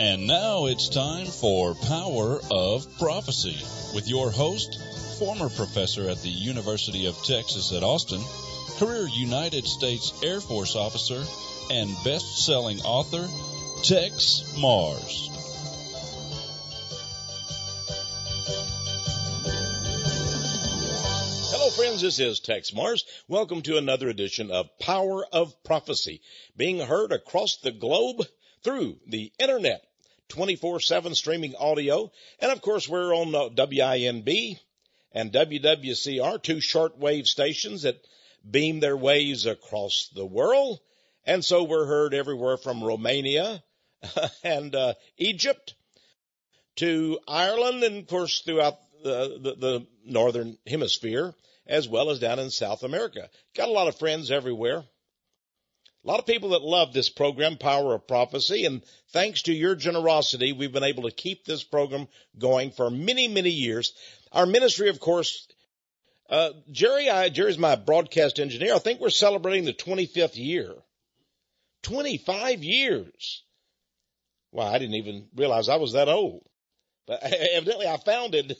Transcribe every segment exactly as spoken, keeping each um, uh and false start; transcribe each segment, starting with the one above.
And now it's time for Power of Prophecy with your host, former professor at the University of Texas at Austin, career United States Air Force officer, and best-selling author, Tex Mars. Hello, friends. This is Tex Mars. Welcome to another edition of Power of Prophecy, being heard across the globe through the internet, twenty-four seven streaming audio. And, of course, we're on W I N B and W W C R, two shortwave stations that beam their waves across the world. And so we're heard everywhere from Romania and uh, Egypt to Ireland and, of course, throughout the, the, the northern hemisphere, as well as down in South America. Got a lot of friends everywhere. A lot of people that love this program, Power of Prophecy, and thanks to your generosity, we've been able to keep this program going for many, many years. Our ministry, of course, uh, Jerry, I, Jerry's my broadcast engineer. I think we're celebrating the twenty-fifth year. twenty-five years. Wow, I didn't even realize I was that old. But evidently I founded,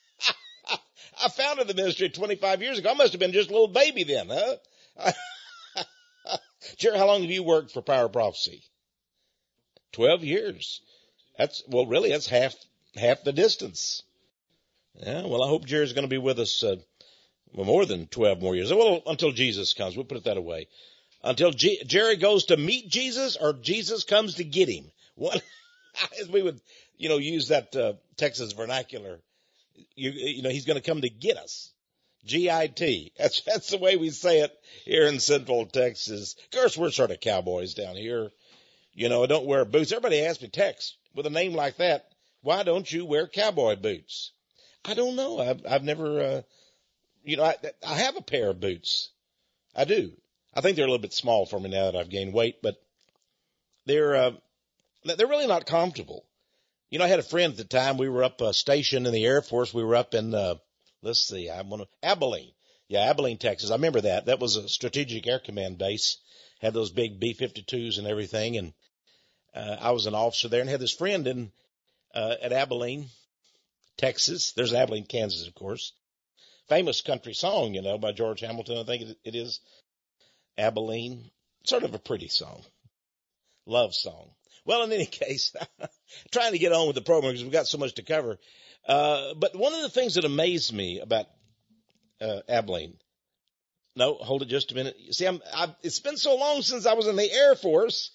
I founded the ministry twenty-five years ago. I must have been just a little baby then, huh? Jerry, how long have you worked for Power of Prophecy? Twelve years. That's, well, really, that's half, half the distance. Yeah, well, I hope Jerry's going to be with us, uh, well, more than twelve more years. Well, until Jesus comes. We'll put it that away. Until G- Jerry goes to meet Jesus or Jesus comes to get him. What, as we would, you know, use that, uh, Texas vernacular. You, you know, he's going to come to get us. G I T. That's, that's the way we say it here in Central Texas. Of course, we're sort of cowboys down here. You know, I don't wear boots. Everybody asks me, Tex, with a name like that, why don't you wear cowboy boots? I don't know. I've, I've never, uh, you know, I, I have a pair of boots. I do. I think they're a little bit small for me now that I've gained weight, but they're, uh, they're really not comfortable. You know, I had a friend at the time. We were up uh, stationed in the Air Force. We were up in, uh, let's see, I'm gonna, Abilene. Yeah, Abilene, Texas. I remember that. That was a strategic air command base. Had those big B fifty-twos and everything. And, uh, I was an officer there and had this friend in, uh, at Abilene, Texas. There's Abilene, Kansas, of course. Famous country song, you know, by George Hamilton. I think it, it is Abilene. Sort of a pretty song. Love song. Well, in any case, trying to get on with the program because we've got so much to cover. Uh, but one of the things that amazed me about, uh, Abilene, no, hold it just a minute. You see, I'm, I, it's been so long since I was in the Air Force.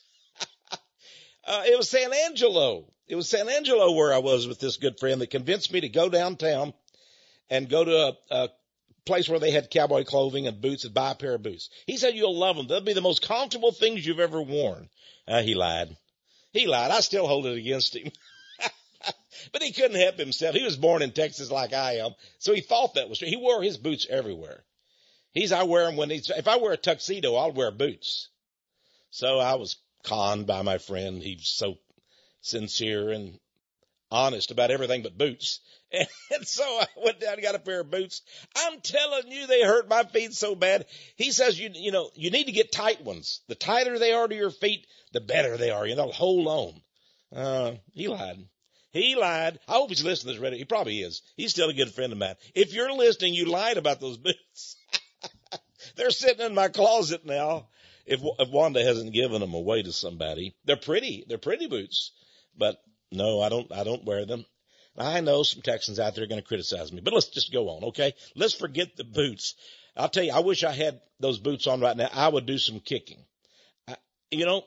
uh, it was San Angelo. It was San Angelo where I was with this good friend that convinced me to go downtown and go to a, a place where they had cowboy clothing and boots and buy a pair of boots. He said, you'll love them. They'll be the most comfortable things you've ever worn. Uh, he lied. He lied. I still hold it against him. But he couldn't help himself. He was born in Texas like I am. So he thought that was true. He wore his boots everywhere. He's, I wear them when he's, if I wear a tuxedo, I'll wear boots. So I was conned by my friend. He's so sincere and honest about everything but boots. And, and so I went down and got a pair of boots. I'm telling you, they hurt my feet so bad. He says, you, you know, you need to get tight ones. The tighter they are to your feet, the better they are. You know, hold on. Uh, he lied. He lied. I hope he's listening to this radio. He probably is. He's still a good friend of mine. If you're listening, you lied about those boots. They're sitting in my closet now. If, if Wanda hasn't given them away to somebody, they're pretty. They're pretty boots, but no, I don't, I don't wear them. I know some Texans out there are going to criticize me, but let's just go on. Okay. Let's forget the boots. I'll tell you, I wish I had those boots on right now. I would do some kicking. I, you know,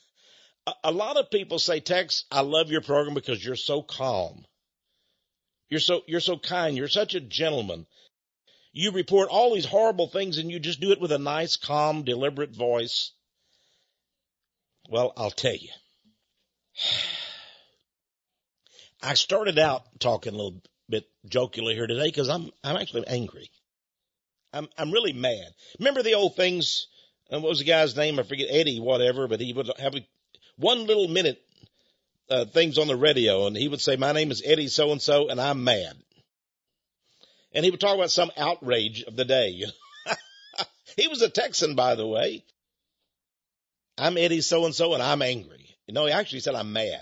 a lot of people say, Tex, I love your program because you're so calm. You're so, you're so kind. You're such a gentleman. You report all these horrible things and you just do it with a nice, calm, deliberate voice. Well, I'll tell you. I started out talking a little bit jokingly here today because I'm, I'm actually angry. I'm, I'm really mad. Remember the old things? And what was the guy's name? I forget, Eddie, whatever, but he would have a one little minute, uh, things on the radio, and he would say, my name is Eddie so-and-so, and I'm mad. And he would talk about some outrage of the day. He was a Texan, by the way. I'm Eddie so-and-so, and I'm angry. You know, he actually said I'm mad.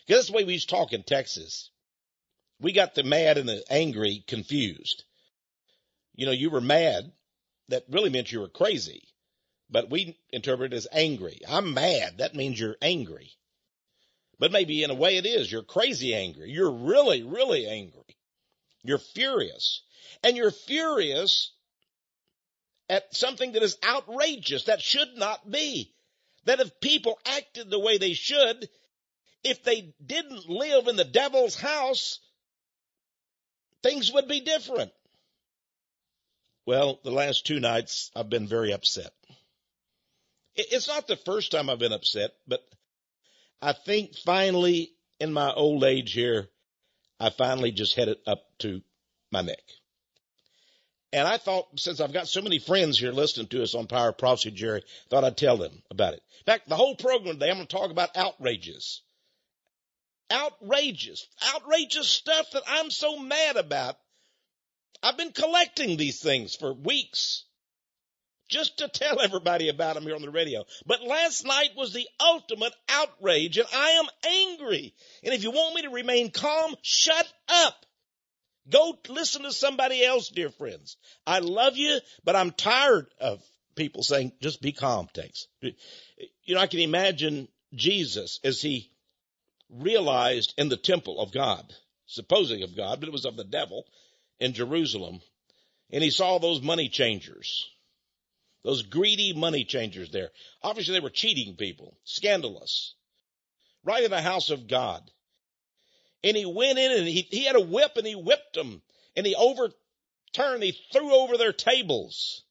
Because that's the way we used to talk in Texas. We got the mad and the angry confused. You know, you were mad. That really meant you were crazy. But we interpret it as angry. I'm mad. That means you're angry. But maybe in a way it is. You're crazy angry. You're really, really angry. You're furious. And you're furious at something that is outrageous, that should not be. That if people acted the way they should, if they didn't live in the devil's house, things would be different. Well, the last two nights I've been very upset. It's not the first time I've been upset, but I think finally in my old age here, I finally just had it up to my neck. And I thought, since I've got so many friends here listening to us on Power of Prophecy, Jerry, thought I'd tell them about it. In fact, the whole program today, I'm going to talk about outrages. Outrageous, outrageous stuff that I'm so mad about. I've been collecting these things for weeks just to tell everybody about them here on the radio. But last night was the ultimate outrage, and I am angry. And if you want me to remain calm, shut up. Go listen to somebody else, dear friends. I love you, but I'm tired of people saying, just be calm, Tex. You know, I can imagine Jesus as he realized in the temple of God, supposing of God, but it was of the devil in Jerusalem, and he saw those money changers, those greedy money changers there. Obviously, they were cheating people, scandalous, right in the house of God. And he went in and he, he had a whip and he whipped them. And he overturned, he threw over their tables.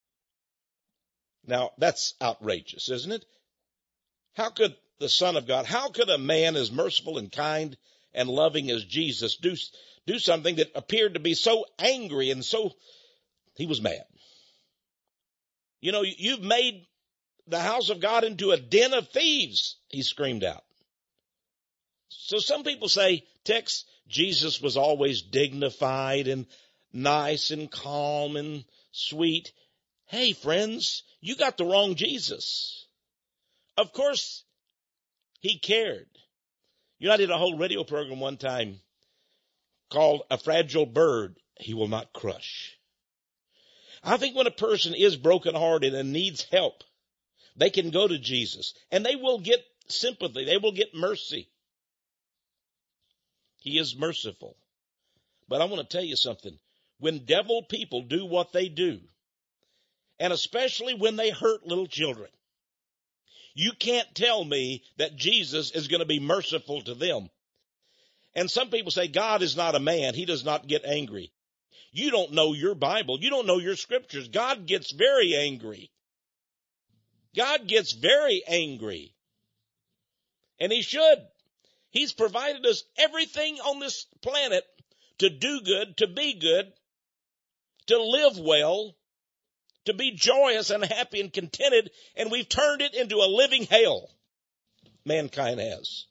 Now, that's outrageous, isn't it? How could the Son of God, how could a man as merciful and kind and loving as Jesus do, do something that appeared to be so angry and so, he was mad. You know, you've made the house of God into a den of thieves, he screamed out. So some people say, Tex, Jesus was always dignified and nice and calm and sweet. Hey, friends, you got the wrong Jesus. Of course, he cared. You know, I did a whole radio program one time called A Fragile Bird He Will Not Crush. I think when a person is brokenhearted and needs help, they can go to Jesus and they will get sympathy. They will get mercy. He is merciful. But I want to tell you something. When devil people do what they do, and especially when they hurt little children, you can't tell me that Jesus is going to be merciful to them. And some people say God is not a man. He does not get angry. You don't know your Bible. You don't know your scriptures. God gets very angry. God gets very angry. And he should. He's provided us everything on this planet to do good, to be good, to live well, to be joyous and happy and contented, and we've turned it into a living hell. Mankind has.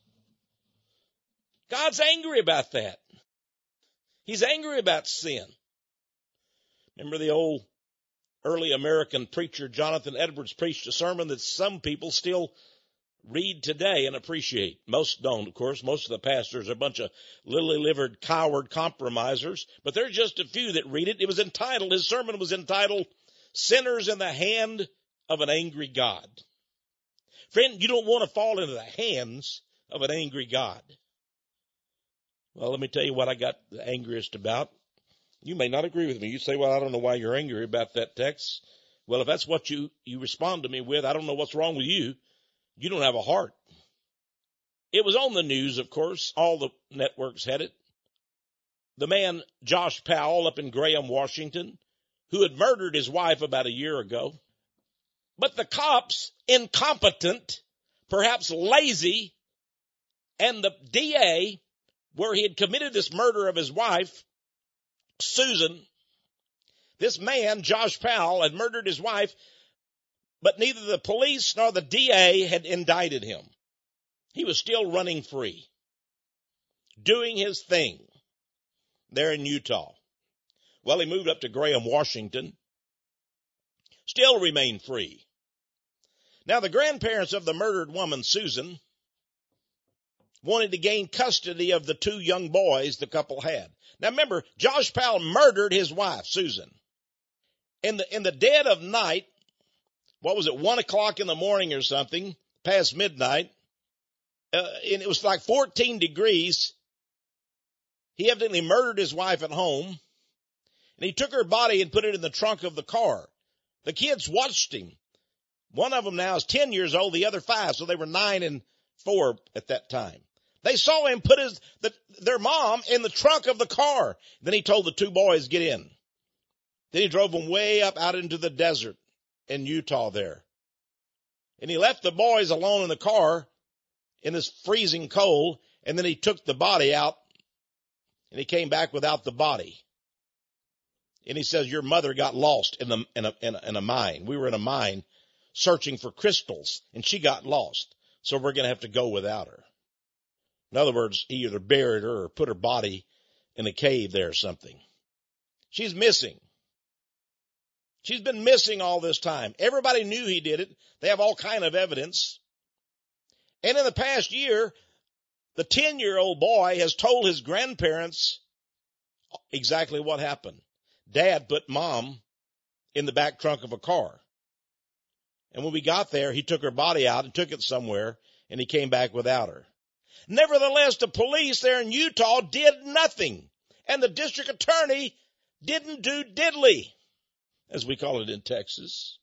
God's angry about that. He's angry about sin. Remember the old early American preacher Jonathan Edwards preached a sermon that some people still read today and appreciate. Most don't, of course. Most of the pastors are a bunch of lily-livered, coward compromisers, but there's just a few that read it. It was entitled, his sermon was entitled, Sinners in the Hand of an Angry God. Friend, you don't want to fall into the hands of an angry God. Well, let me tell you what I got the angriest about. You may not agree with me. You say, well, I don't know why you're angry about that text. Well, if that's what you, you respond to me with, I don't know what's wrong with you. You don't have a heart. It was on the news, of course. All the networks had it. The man, Josh Powell, up in Graham, Washington, who had murdered his wife about a year ago. But the cops, incompetent, perhaps lazy, and the D A, where he had committed this murder of his wife, Susan, this man, Josh Powell, had murdered his wife, but neither the police nor the D A had indicted him. He was still running free, doing his thing there in Utah. Well, he moved up to Graham, Washington, still remained free. Now, the grandparents of the murdered woman, Susan, wanted to gain custody of the two young boys the couple had. Now remember, Josh Powell murdered his wife, Susan. In the, in the dead of night, what was it, one o'clock in the morning or something, past midnight, uh, and it was like fourteen degrees. He evidently murdered his wife at home, and he took her body and put it in the trunk of the car. The kids watched him. One of them now is ten years old, the other five, so they were nine and four at that time. They saw him put his the, their mom in the trunk of the car. Then he told the two boys, get in. Then he drove them way up out into the desert in Utah there. And he left the boys alone in the car in this freezing cold, and then he took the body out, and he came back without the body. And he says, your mother got lost in, the, in, a, in, a, in a mine. We were in a mine searching for crystals, and she got lost, so we're going to have to go without her. In other words, he either buried her or put her body in a cave there or something. She's missing. She's been missing all this time. Everybody knew he did it. They have all kind of evidence. And in the past year, the ten-year-old boy has told his grandparents exactly what happened. Dad put mom in the back trunk of a car. And when we got there, he took her body out and took it somewhere, and he came back without her. Nevertheless, the police there in Utah did nothing, and the district attorney didn't do diddly, as we call it in Texas.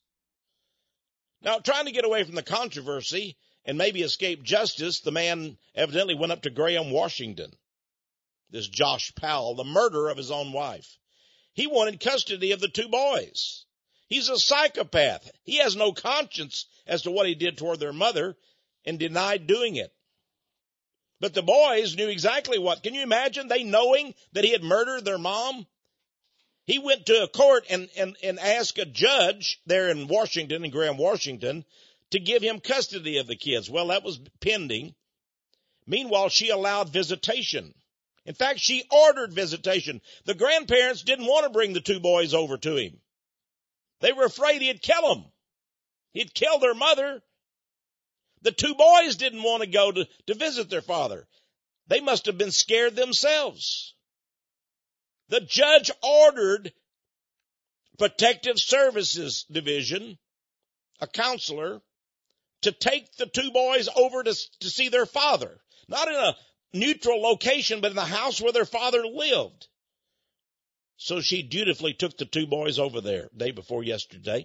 Now, trying to get away from the controversy and maybe escape justice, the man evidently went up to Graham, Washington. This Josh Powell, the murderer of his own wife. He wanted custody of the two boys. He's a psychopath. He has no conscience as to what he did toward their mother and denied doing it. But the boys knew exactly what. Can you imagine they knowing that he had murdered their mom? He went to a court and, and, and asked a judge there in Washington, in Graham, Washington, to give him custody of the kids. Well, that was pending. Meanwhile, she allowed visitation. In fact, she ordered visitation. The grandparents didn't want to bring the two boys over to him. They were afraid he'd kill them. He'd kill their mother. The two boys didn't want to go to, to visit their father. They must have been scared themselves. The judge ordered Protective Services Division, a counselor, to take the two boys over to, to see their father. Not in a neutral location, but in the house where their father lived. So she dutifully took the two boys over there day before yesterday.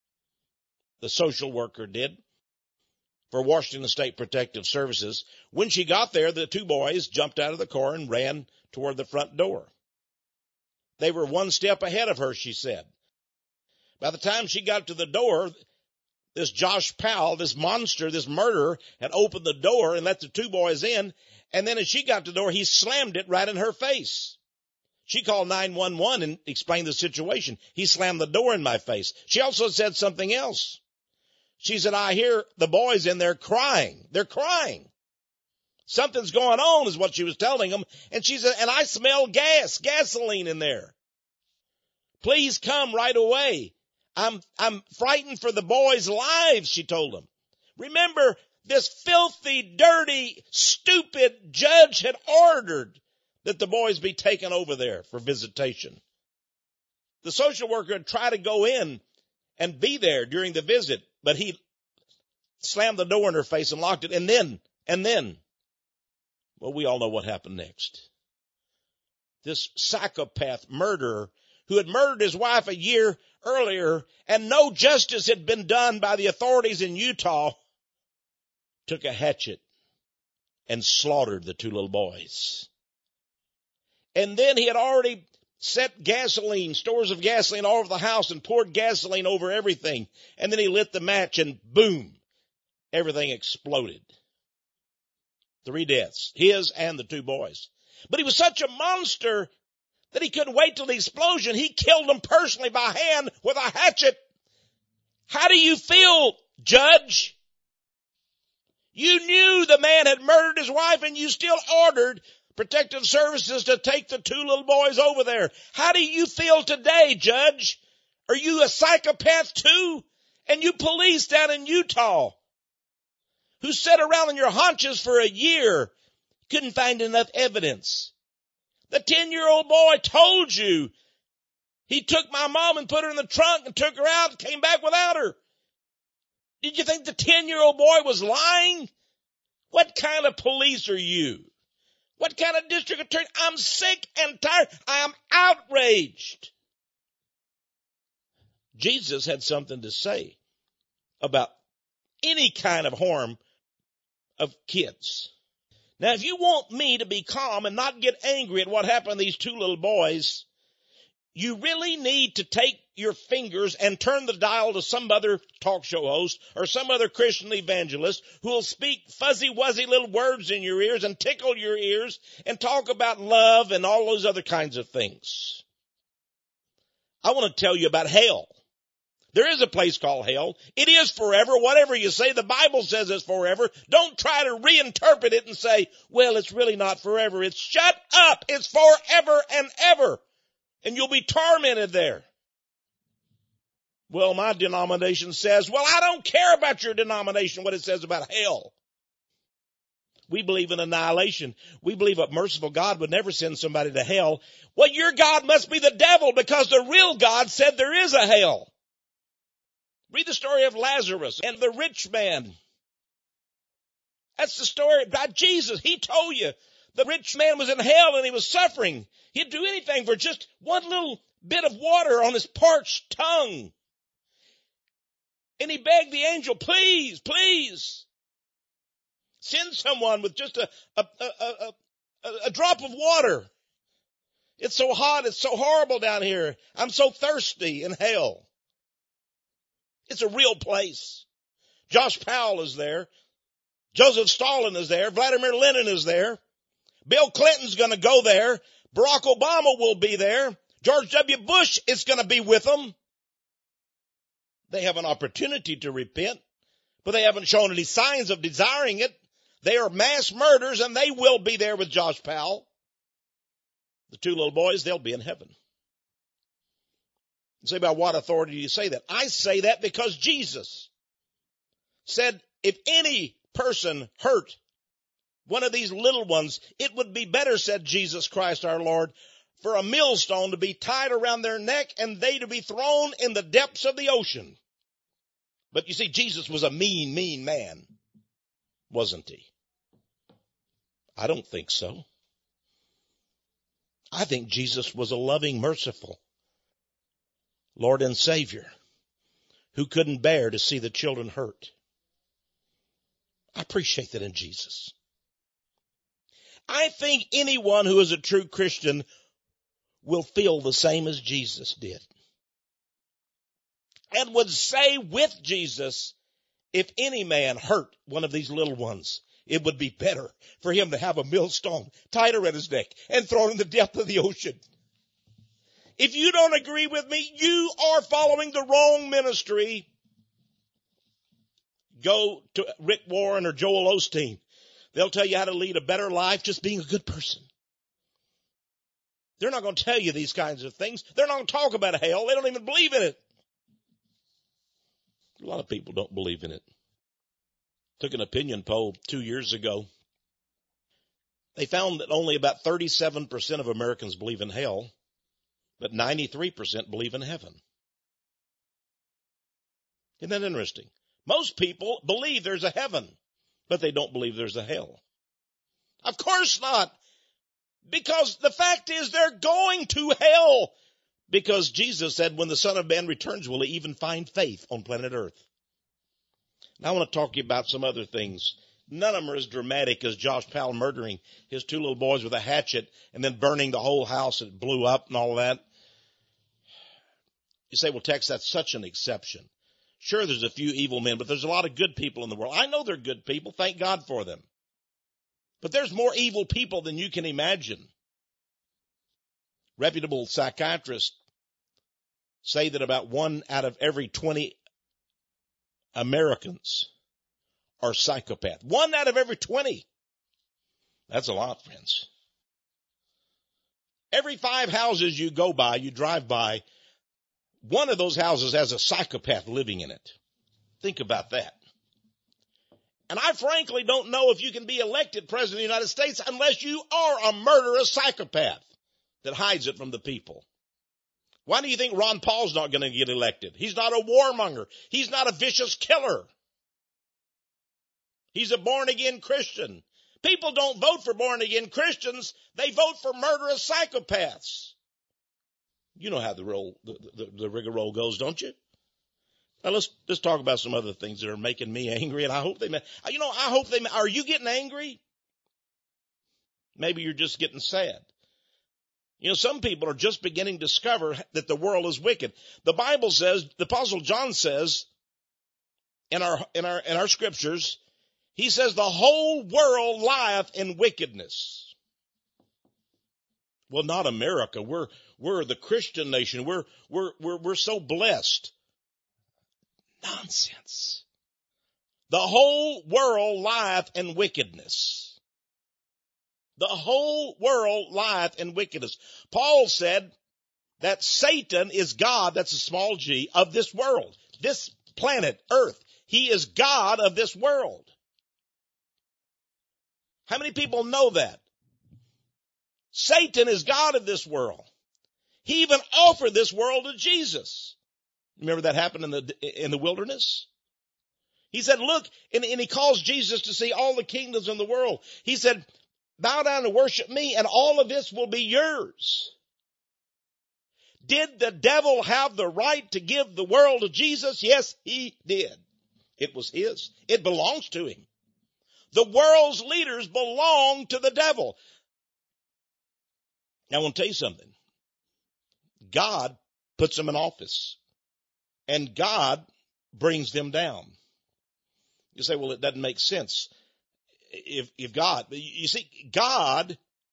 The social worker did for Washington State Protective Services. When she got there, the two boys jumped out of the car and ran toward the front door. They were one step ahead of her, she said. By the time she got to the door, this Josh Powell, this monster, this murderer, had opened the door and let the two boys in. And then as she got to the door, he slammed it right in her face. She called nine one one and explained the situation. He slammed the door in my face. She also said something else. She said, I hear the boys in there crying. They're crying. Something's going on is what she was telling them. And she said, and I smell gas, gasoline in there. Please come right away. I'm, I'm frightened for the boys' lives, she told them. Remember, this filthy, dirty, stupid judge had ordered that the boys be taken over there for visitation. The social worker had tried to go in and be there during the visit, but he slammed the door in her face and locked it. And then, and then, well, we all know what happened next. This psychopath murderer who had murdered his wife a year earlier and no justice had been done by the authorities in Utah, took a hatchet and slaughtered the two little boys. And then he had already set gasoline, stores of gasoline all over the house and poured gasoline over everything. And then he lit the match and boom, everything exploded. Three deaths, his and the two boys. But he was such a monster that he couldn't wait till the explosion. He killed them personally by hand with a hatchet. How do you feel, Judge? You knew the man had murdered his wife and you still ordered Protective Services to take the two little boys over there. How do you feel today, Judge? Are you a psychopath too? And you police down in Utah who sat around on your haunches for a year Couldn't find enough evidence. The ten-year-old boy told you he took my mom and put her in the trunk and took her out and came back without her. Did you think the ten-year-old boy was lying? What kind of police are you? What kind of district attorney? I'm sick and tired. I am outraged. Jesus had something to say about any kind of harm of kids. Now, if you want me to be calm and not get angry at what happened to these two little boys, you really need to take your fingers and turn the dial to some other talk show host or some other Christian evangelist who will speak fuzzy-wuzzy little words in your ears and tickle your ears and talk about love and all those other kinds of things. I want to tell you about hell. There is a place called hell. It is forever. Whatever you say, the Bible says it's forever. Don't try to reinterpret it and say, well, it's really not forever. It's shut up. It's forever and ever. And you'll be tormented there. Well, my denomination says, well, I don't care about your denomination, what it says about hell. We believe in annihilation. We believe a merciful God would never send somebody to hell. Well, your God must be the devil because the real God said there is a hell. Read the story of Lazarus and the rich man. That's the story about Jesus. He told you the rich man was in hell and he was suffering. He'd do anything for just one little bit of water on his parched tongue. And he begged the angel, please, please, send someone with just a, a, a, a, a drop of water. It's so hot. It's so horrible down here. I'm so thirsty in hell. It's a real place. Josh Powell is there. Joseph Stalin is there. Vladimir Lenin is there. Bill Clinton's going to go there. Barack Obama will be there. George W. Bush is going to be with them. They have an opportunity to repent, but they haven't shown any signs of desiring it. They are mass murderers, and they will be there with Josh Powell. The two little boys, they'll be in heaven. You say, by what authority do you say that? I say that because Jesus said, if any person hurt one of these little ones, it would be better, said Jesus Christ our Lord, for a millstone to be tied around their neck and they to be thrown in the depths of the ocean. But you see, Jesus was a mean, mean man, wasn't he? I don't think so. I think Jesus was a loving, merciful Lord and Savior who couldn't bear to see the children hurt. I appreciate that in Jesus. I think anyone who is a true Christian will feel the same as Jesus did. And would say with Jesus, if any man hurt one of these little ones, it would be better for him to have a millstone tied around his neck and thrown in the depth of the ocean. If you don't agree with me, you are following the wrong ministry. Go to Rick Warren or Joel Osteen. They'll tell you how to lead a better life just being a good person. They're not going to tell you these kinds of things. They're not going to talk about hell. They don't even believe in it. A lot of people don't believe in it. Took an opinion poll two years ago. They found that only about thirty-seven percent of Americans believe in hell, but ninety-three percent believe in heaven. Isn't that interesting? Most people believe there's a heaven, but they don't believe there's a hell. Of course not. Because the fact is they're going to hell. Because Jesus said when the Son of Man returns, will he even find faith on planet Earth? Now I want to talk to you about some other things. None of them are as dramatic as Josh Powell murdering his two little boys with a hatchet and then burning the whole house and it blew up and all that. You say, well, Tex, that's such an exception. Sure, there's a few evil men, but there's a lot of good people in the world. I know they're good people. Thank God for them. But there's more evil people than you can imagine. Reputable psychiatrists say that about one out of every twenty Americans are psychopaths. One out of every twenty. That's a lot, friends. Every five houses you go by, you drive by, one of those houses has a psychopath living in it. Think about that. And I frankly don't know if you can be elected president of the United States unless you are a murderous psychopath that hides it from the people. Why do you think Ron Paul's not going to get elected? He's not a warmonger. He's not a vicious killer. He's a born-again Christian. People don't vote for born-again Christians. They vote for murderous psychopaths. You know how the roll, the, the, the rigmarole goes, don't you? Now let's let's talk about some other things that are making me angry, and I hope they, you know, I hope they, are you getting angry? Maybe you're just getting sad. You know, some people are just beginning to discover that the world is wicked. The Bible says, the Apostle John says, in our in our in our scriptures, he says the whole world lieth in wickedness. Well, not America. We're we're the Christian nation. We're we're we're we're so blessed. Nonsense. The whole world lieth in wickedness. The whole world lieth in wickedness. Paul said that Satan is God, that's a small g, of this world. This planet, Earth. He is God of this world. How many people know that? Satan is God of this world. He even offered this world to Jesus. Remember that happened in the in the wilderness? He said, look, and, and he calls Jesus to see all the kingdoms in the world. He said, bow down and worship me, and all of this will be yours. Did the devil have the right to give the world to Jesus? Yes, he did. It was his. It belongs to him. The world's leaders belong to the devil. Now, I want to tell you something. God puts them in office, and God brings them down. You say, well, it doesn't make sense. If, if God, you see, God,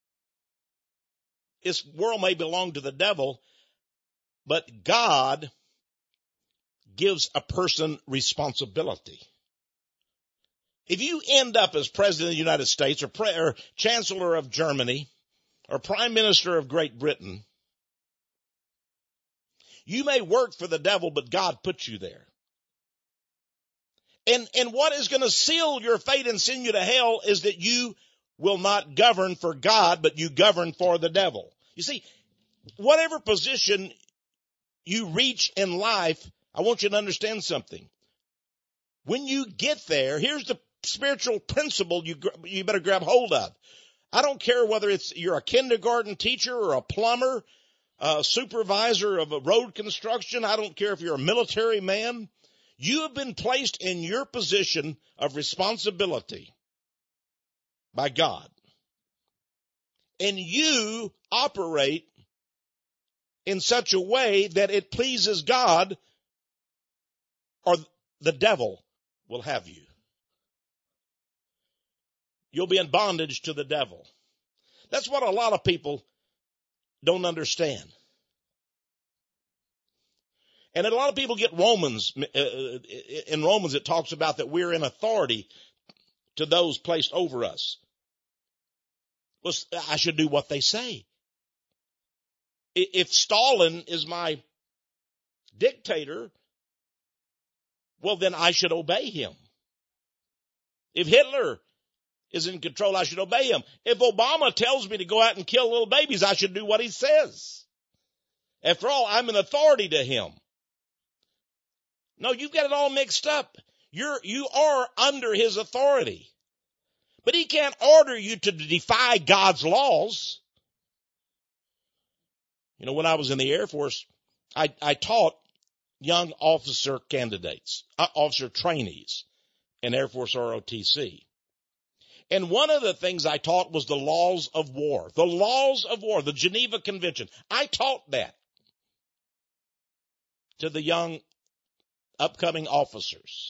this world may belong to the devil, but God gives a person responsibility. If you end up as president of the United States or, pre, or chancellor of Germany or prime minister of Great Britain, you may work for the devil, but God put you there. And, and what is going to seal your fate and send you to hell is that you will not govern for God, but you govern for the devil. You see, whatever position you reach in life, I want you to understand something. When you get there, here's the spiritual principle you, you better grab hold of. I don't care whether it's you're a kindergarten teacher or a plumber, a supervisor of a road construction. I don't care if you're a military man. You have been placed in your position of responsibility by God. And you operate in such a way that it pleases God, or the devil will have you. You'll be in bondage to the devil. That's what a lot of people don't understand. And a lot of people get Romans, in Romans it talks about that we're in authority to those placed over us. Well, I should do what they say. If Stalin is my dictator, well, then I should obey him. If Hitler is in control, I should obey him. If Obama tells me to go out and kill little babies, I should do what he says. After all, I'm an authority to him. No, you've got it all mixed up. You're, you are under his authority. But he can't order you to defy God's laws. You know, when I was in the Air Force, I, I taught young officer candidates, uh, officer trainees in Air Force R O T C. And one of the things I taught was the laws of war, the laws of war, the Geneva Convention. I taught that to the young upcoming officers.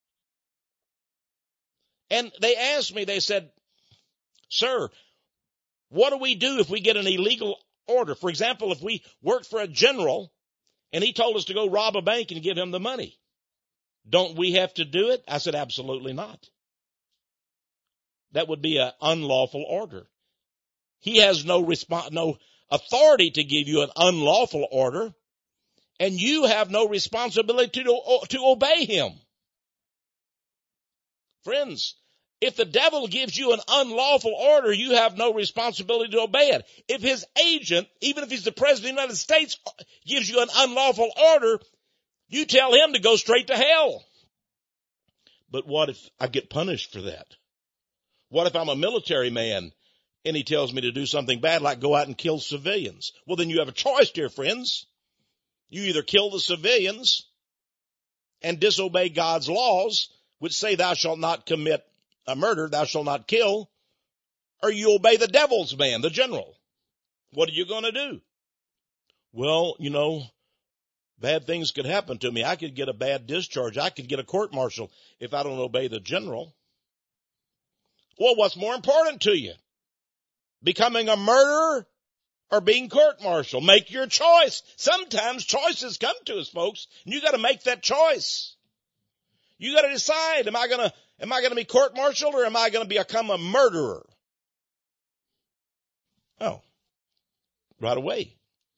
And they asked me, they said, sir, what do we do if we get an illegal order? For example, if we worked for a general and he told us to go rob a bank and give him the money, don't we have to do it? I said, absolutely not. That would be an unlawful order. He has no resp- no authority to give you an unlawful order, and you have no responsibility to, to obey him. Friends, if the devil gives you an unlawful order, you have no responsibility to obey it. If his agent, even if he's the president of the United States, gives you an unlawful order, you tell him to go straight to hell. But what if I get punished for that? What if I'm a military man and he tells me to do something bad, like go out and kill civilians? Well, then you have a choice, dear friends. You either kill the civilians and disobey God's laws, which say thou shalt not commit a murder, thou shalt not kill, or you obey the devil's man, the general. What are you going to do? Well, you know, bad things could happen to me. I could get a bad discharge. I could get a court-martial if I don't obey the general. Well, what's more important to you? Becoming a murderer or being court-martial? Make your choice. Sometimes choices come to us, folks, and you got to make that choice. You got to decide, am I going to am I going to be court-martialed or am I going to become a murderer? Oh, right away.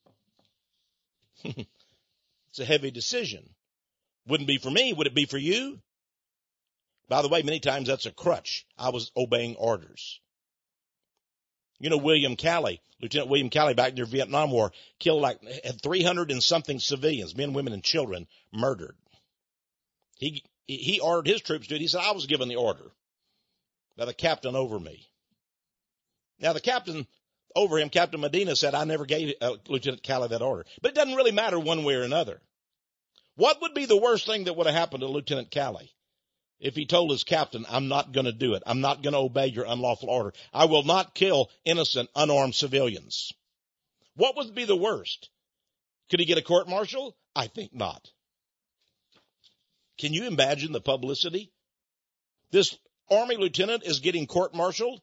It's a heavy decision. Wouldn't be for me. Would it be for you? By the way, many times that's a crutch. I was obeying orders. You know, William Calley, Lieutenant William Calley, back in the Vietnam War, killed like had three hundred and something civilians, men, women, and children, murdered. He he ordered his troops to do it. He said, I was given the order by the captain over me. Now, the captain over him, Captain Medina, said, I never gave uh, Lieutenant Calley that order. But it doesn't really matter one way or another. What would be the worst thing that would have happened to Lieutenant Calley if he told his captain, I'm not going to do it. I'm not going to obey your unlawful order. I will not kill innocent, unarmed civilians. What would be the worst? Could he get a court-martial? I think not. Can you imagine the publicity? This Army lieutenant is getting court-martialed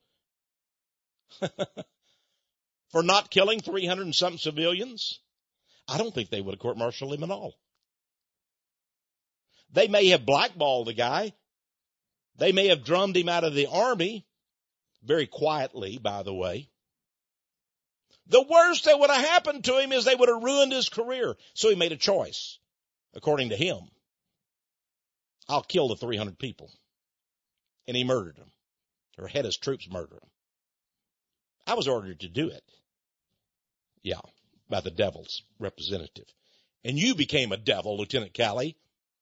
for not killing three hundred and something civilians. I don't think they would have court-martialed him at all. They may have blackballed the guy. They may have drummed him out of the Army, very quietly, by the way. The worst that would have happened to him is they would have ruined his career. So he made a choice, according to him. I'll kill the three hundred people. And he murdered them, or had his troops murder them. I was ordered to do it. Yeah, by the devil's representative. And you became a devil, Lieutenant Calley.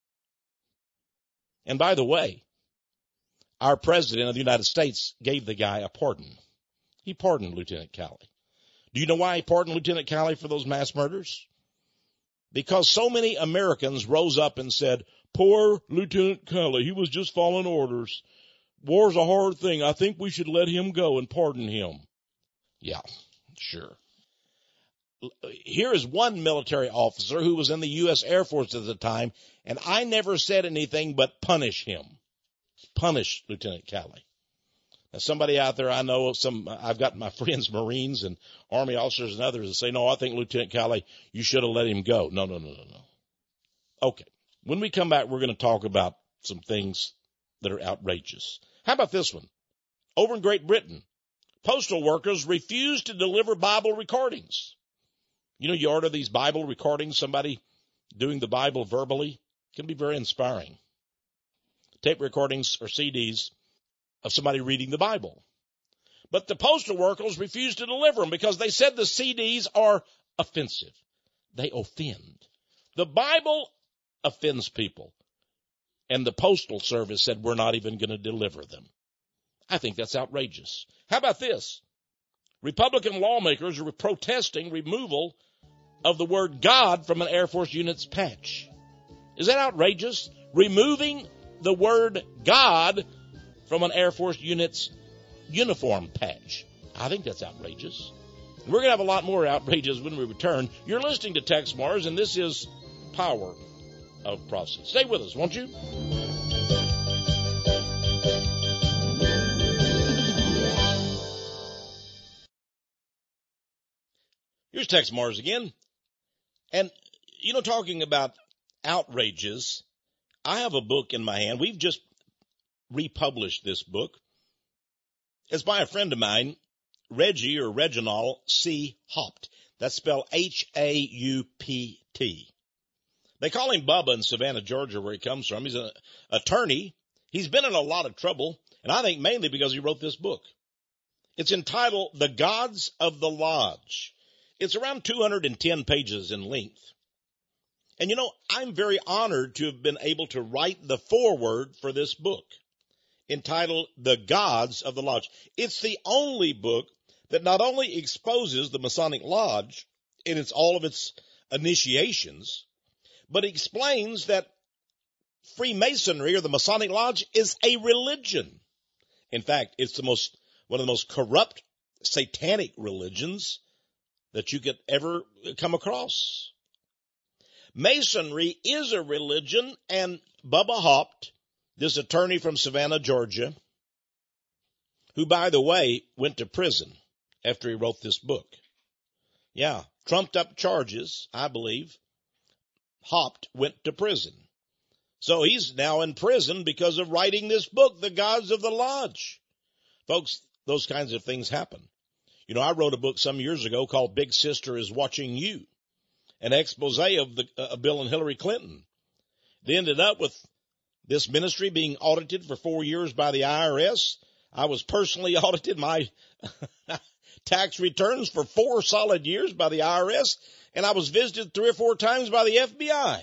And by the way, our president of the United States gave the guy a pardon. He pardoned Lieutenant Calley. Do you know why he pardoned Lieutenant Calley for those mass murders? Because so many Americans rose up and said, poor Lieutenant Calley, he was just following orders. War's a hard thing. I think we should let him go and pardon him. Yeah, sure. Here is one military officer who was in the U S Air Force at the time, and I never said anything but punish him. Punish Lieutenant Calley. Now, somebody out there I know, some I've got my friends, Marines and Army officers and others that say, no, I think Lieutenant Calley, you should have let him go. No, no, no, no, no. Okay. When we come back, we're going to talk about some things that are outrageous. How about this one? Over in Great Britain, postal workers refuse to deliver Bible recordings. You know, you order these Bible recordings, somebody doing the Bible verbally. It can be very inspiring. Tape recordings or C Ds of somebody reading the Bible. But the postal workers refuse to deliver them because they said the C Ds are offensive. They offend. The Bible offends people. And the Postal Service said we're not even going to deliver them. I think that's outrageous. How about this? Republican lawmakers are protesting removal of the word God from an Air Force unit's patch. Is that outrageous? Removing the word God from an Air Force unit's uniform patch. I think that's outrageous. And we're going to have a lot more outrageous when we return. You're listening to Tex Mars, and this is Power of Prophecy. Stay with us, won't you? Here's Tex Mars again. And, you know, talking about outrages, I have a book in my hand. We've just republished this book. It's by a friend of mine, Reggie or Reginald C. Haupt. That's spelled H A U P T. They call him Bubba in Savannah, Georgia, where he comes from. He's an attorney He's been in a lot of trouble, and I think mainly because he wrote this book. It's entitled The Gods of the Lodge. It's around two hundred ten pages in length. And you know, I'm very honored to have been able to write the foreword for this book, entitled The Gods of the Lodge. It's the only book that not only exposes the Masonic Lodge in its all of its initiations, but explains that Freemasonry, or the Masonic Lodge, is a religion. In fact, it's the most one of the most corrupt, satanic religions that you could ever come across. Masonry is a religion, and Bubba Haupt, this attorney from Savannah, Georgia, who, by the way, went to prison after he wrote this book. Yeah, trumped up charges, I believe. Haupt went to prison. So he's now in prison because of writing this book, The Gods of the Lodge. Folks, those kinds of things happen. You know, I wrote a book some years ago called Big Sister is Watching You, an expose of the uh, Bill and Hillary Clinton. They ended up with this ministry being audited for four years by the I R S. I was personally audited my tax returns for four solid years by the I R S, and I was visited three or four times by the F B I.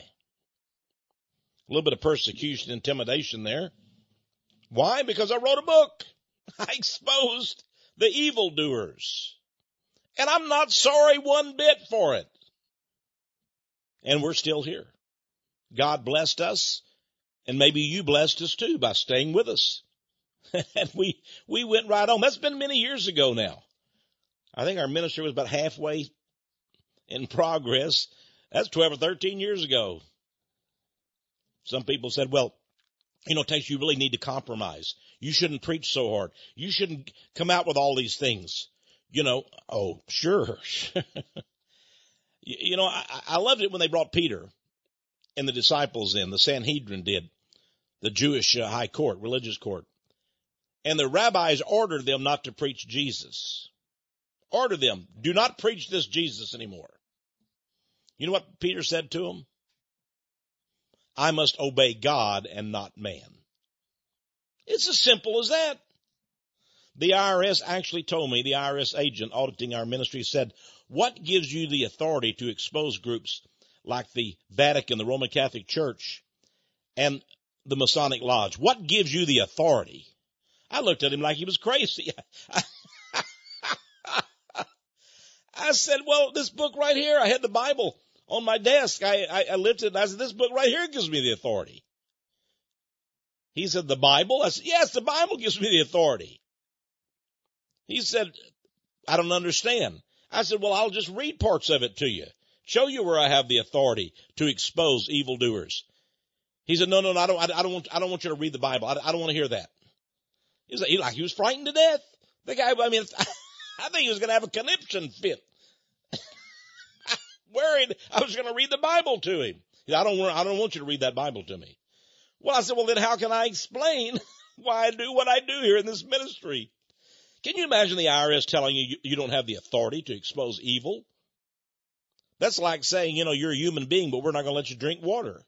A little bit of persecution, intimidation there. Why? Because I wrote a book. I exposed the evildoers. And I'm not sorry one bit for it. And we're still here. God blessed us, and maybe you blessed us too by staying with us. And we, we went right on. That's been many years ago now. I think our ministry was about halfway in progress. That's twelve or thirteen years ago. Some people said, well, you know, Tex, you really need to compromise. You shouldn't preach so hard. You shouldn't come out with all these things. You know, oh, sure. You know, I, I loved it when they brought Peter and the disciples in, the Sanhedrin did, the Jewish uh, high court, religious court. And the rabbis ordered them not to preach Jesus. Ordered them, do not preach this Jesus anymore. You know what Peter said to them? I must obey God and not man. It's as simple as that. The I R S actually told me, the I R S agent auditing our ministry said, what gives you the authority to expose groups like the Vatican, the Roman Catholic Church, and the Masonic Lodge? What gives you the authority? I looked at him like he was crazy. I said, well, this book right here, I had the Bible on my desk. I, I, I lifted it and I said, this book right here gives me the authority. He said, the Bible? I said, yes, the Bible gives me the authority. He said, I don't understand. I said, well, I'll just read parts of it to you. Show you where I have the authority to expose evildoers. He said, no, no, no, I don't, I, I don't want, I don't want you to read the Bible. I, I don't want to hear that. He was like, he, like, he was frightened to death. The guy, I mean, I think he was going to have a conniption fit. Worried I was going to read the Bible to him. He said, I don't want, I don't want you to read that Bible to me. Well, I said, well, then how can I explain why I do what I do here in this ministry? Can you imagine the I R S telling you, you you don't have the authority to expose evil? That's like saying, you know, you're a human being, but we're not going to let you drink water.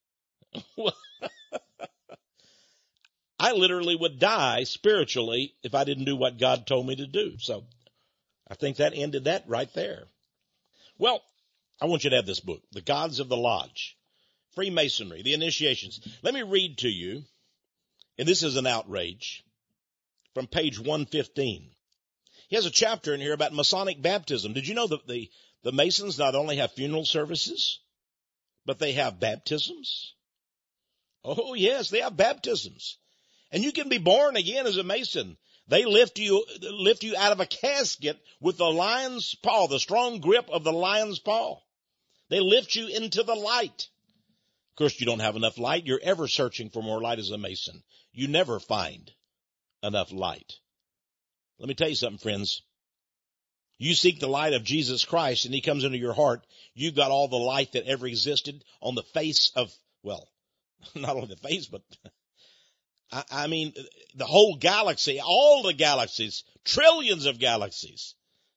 I literally would die spiritually if I didn't do what God told me to do. So I think that ended that right there. Well, I want you to have this book, The Gods of the Lodge, Freemasonry, the initiations. Let me read to you, and this is an outrage, from page one fifteen. He has a chapter in here about Masonic baptism. Did you know that the, the Masons not only have funeral services, but they have baptisms? Oh, yes, they have baptisms. And you can be born again as a Mason. They lift you, lift you out of a casket with the lion's paw, the strong grip of the lion's paw. They lift you into the light. Of course, you don't have enough light. You're ever searching for more light as a Mason. You never find enough light. Let me tell you something, friends. You seek the light of Jesus Christ and he comes into your heart. You've got all the light that ever existed on the face of, well, not only the face, but I, I mean, the whole galaxy, all the galaxies, trillions of galaxies.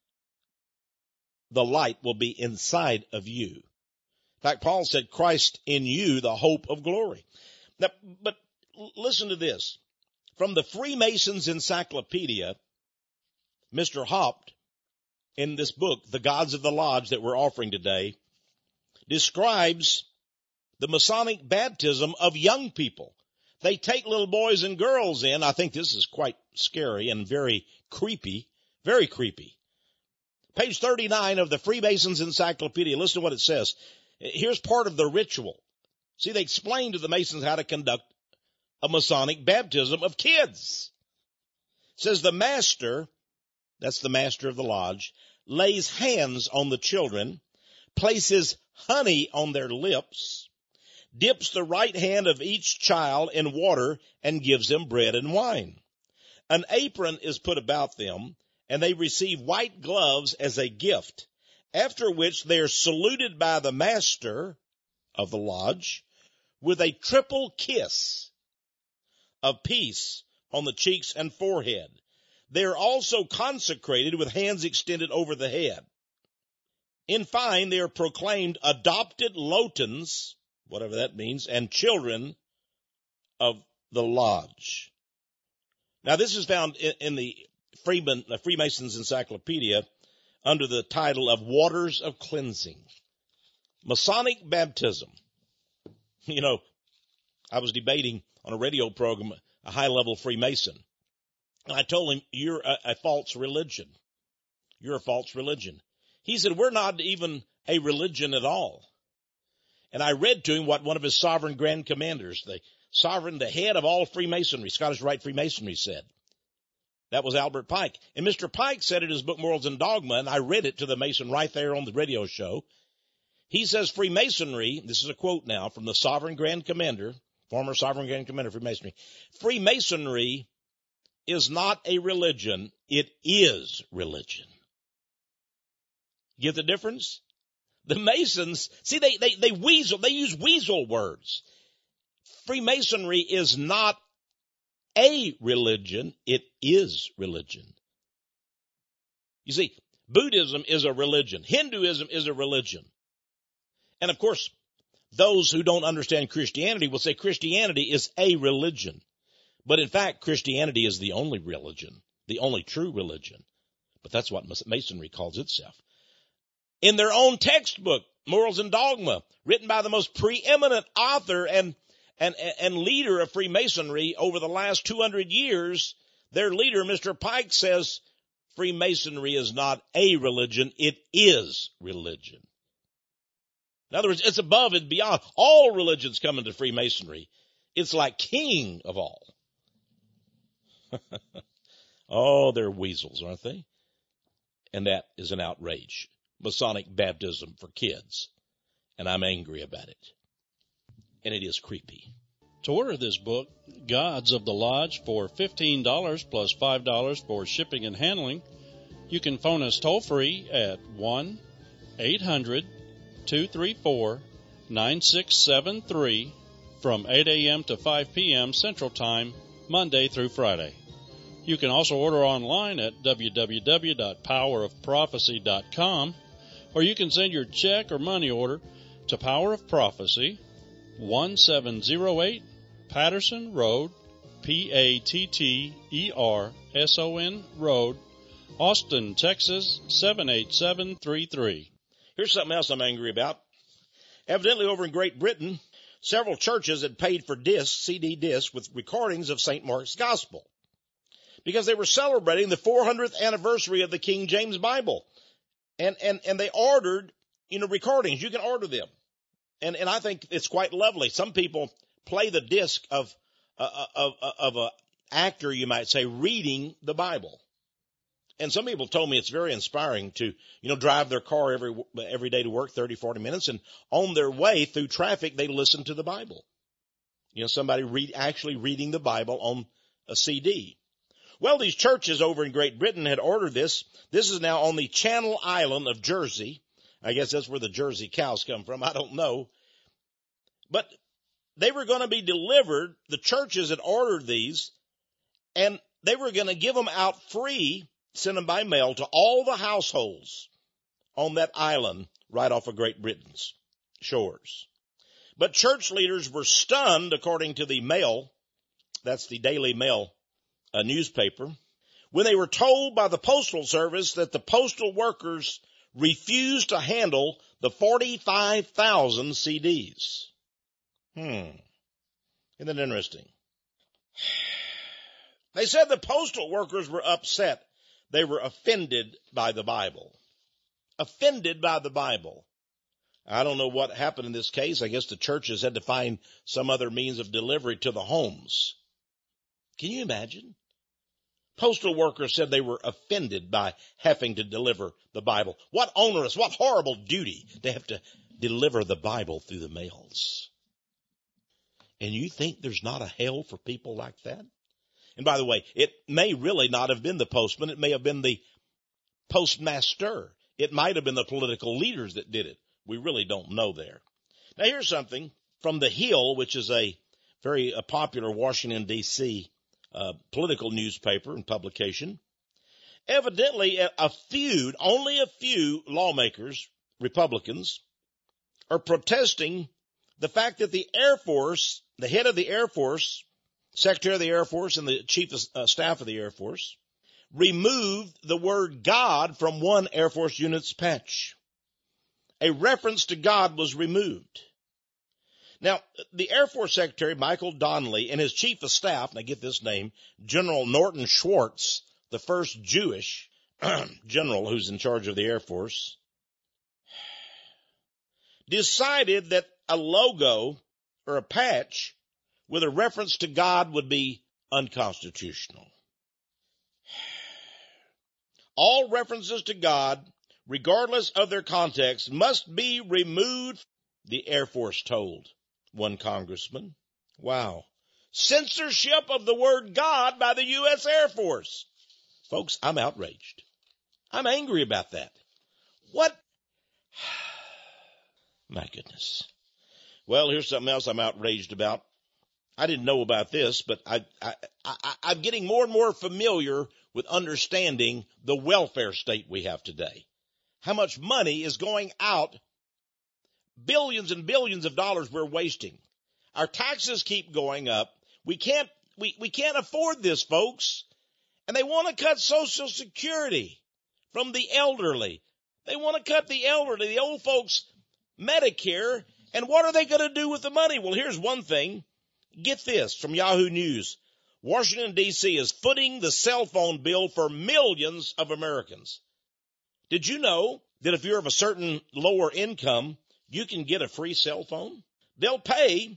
The light will be inside of you. In fact, Paul said, Christ in you, the hope of glory. Now, but listen. listen to this. From the Freemasons Encyclopedia, Mister Haupt, in this book, The Gods of the Lodge that we're offering today, describes the Masonic baptism of young people. They take little boys and girls in. I think this is quite scary and very creepy, very creepy. Page thirty-nine of the Freemasons Encyclopedia. Listen to what it says. Here's part of the ritual. See, they explain to the Masons how to conduct a Masonic baptism of kids. It says the master, that's the master of the lodge, lays hands on the children, places honey on their lips, dips the right hand of each child in water, and gives them bread and wine. An apron is put about them, and they receive white gloves as a gift, after which they are saluted by the master of the lodge with a triple kiss of peace on the cheeks and forehead. They are also consecrated with hands extended over the head. In fine, they are proclaimed adopted Lowtons, whatever that means, and children of the lodge. Now, this is found in, in the Freeman, the Freemasons Encyclopedia under the title of Waters of Cleansing. Masonic baptism. You know, I was debating on a radio program a high-level Freemason, and I told him, you're a, a false religion. You're a false religion. He said, we're not even a religion at all. And I read to him what one of his sovereign grand commanders, the sovereign, the head of all Freemasonry, Scottish Rite Freemasonry, said. That was Albert Pike. And Mister Pike said in his book, Morals and Dogma, and I read it to the Mason right there on the radio show. He says Freemasonry, this is a quote now from the sovereign grand commander, former sovereign grand commander of Freemasonry, Freemasonry is not a religion, it is religion. Get the difference? The Masons, see, they, they, they weasel, they use weasel words. Freemasonry is not a religion, it is religion. You see, Buddhism is a religion. Hinduism is a religion. And of course, those who don't understand Christianity will say Christianity is a religion. But in fact, Christianity is the only religion, the only true religion. But that's what Masonry calls itself. In their own textbook, Morals and Dogma, written by the most preeminent author and, and, and leader of Freemasonry over the last two hundred years, their leader, Mister Pike, says Freemasonry is not a religion, it is religion. In other words, it's above and beyond. All religions come into Freemasonry. It's like king of all. Oh, they're weasels, aren't they? And that is an outrage. Masonic baptism for kids. And I'm angry about it. And it is creepy. To order this book, Gods of the Lodge, for fifteen dollars plus five dollars for shipping and handling, you can phone us toll-free at one eight hundred two three four nine six seven three from eight a.m. to five p.m. Central Time, Monday through Friday. You can also order online at w w w dot power of prophecy dot com, or you can send your check or money order to Power of Prophecy, one seven zero eight Patterson Road, P A T T E R S O N Road, Austin, Texas, seven eight seven three three. Here's something else I'm angry about. Evidently over in Great Britain, several churches had paid for discs, C D discs, with recordings of Saint Mark's Gospel, because they were celebrating the four hundredth anniversary of the King James Bible. And, and, and they ordered, you know, recordings. You can order them. And, and I think it's quite lovely. Some people play the disc of, uh, of, of a actor, you might say, reading the Bible. And some people told me it's very inspiring to, you know, drive their car every, every day to work thirty, forty minutes. And on their way through traffic, they listen to the Bible. You know, somebody read, actually reading the Bible on a C D. Well, these churches over in Great Britain had ordered this. This is now on the Channel Island of Jersey. I guess that's where the Jersey cows come from. I don't know. But they were going to be delivered. The churches had ordered these, and they were going to give them out free, send them by mail to all the households on that island right off of Great Britain's shores. But church leaders were stunned, according to the Mail, that's the Daily Mail uh, newspaper, when they were told by the Postal Service that the postal workers refused to handle the forty-five thousand C Ds. Hmm. Isn't that interesting? They said the postal workers were upset. They were offended by the Bible. Offended by the Bible. I don't know what happened in this case. I guess the churches had to find some other means of delivery to the homes. Can you imagine? Postal workers said they were offended by having to deliver the Bible. What onerous, what horrible duty to have to deliver the Bible through the mails. And you think there's not a hell for people like that? And by the way, it may really not have been the postman. It may have been the postmaster. It might have been the political leaders that did it. We really don't know there. Now here's something from The Hill, which is a very uh, popular Washington, D C uh, political newspaper and publication. Evidently, a, a few, only a few lawmakers, Republicans, are protesting the fact that the Air Force, the head of the Air Force, Secretary of the Air Force and the Chief of uh, Staff of the Air Force, removed the word God from one Air Force unit's patch. A reference to God was removed. Now, the Air Force Secretary, Michael Donnelly, and his Chief of Staff, and I get this name, General Norton Schwartz, the first Jewish general who's in charge of the Air Force, decided that a logo or a patch with a reference to God would be unconstitutional. All references to God, regardless of their context, must be removed, the Air Force told one congressman. Wow. Censorship of the word God by the U S Air Force. Folks, I'm outraged. I'm angry about that. What? My goodness. Well, here's something else I'm outraged about. I didn't know about this, but I, I, I, I'm getting more and more familiar with understanding the welfare state we have today. How much money is going out, billions and billions of dollars we're wasting. Our taxes keep going up. We can't, we, we can't afford this, folks. And they want to cut Social Security from the elderly. They want to cut the elderly, the old folks, Medicare. And what are they going to do with the money? Well, here's one thing. Get this from Yahoo News. Washington, D C is footing the cell phone bill for millions of Americans. Did you know that if you're of a certain lower income, you can get a free cell phone? They'll pay,